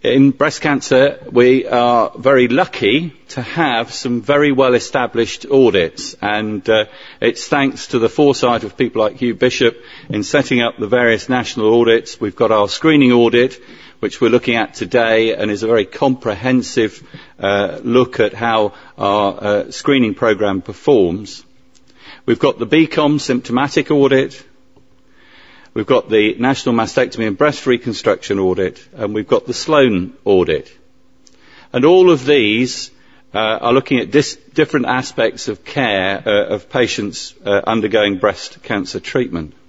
In breast cancer, we are very lucky to have some very well-established audits, and it's thanks to the foresight of people like Hugh Bishop in setting up the various national audits. We've got our screening audit, which we're looking at today, and is a very comprehensive look at how our screening programme performs. We've got the BCOM symptomatic audit. We've got the National Mastectomy and Breast Reconstruction Audit, and we've got the Sloan Audit. And all of these are looking at different aspects of care of patients undergoing breast cancer treatment.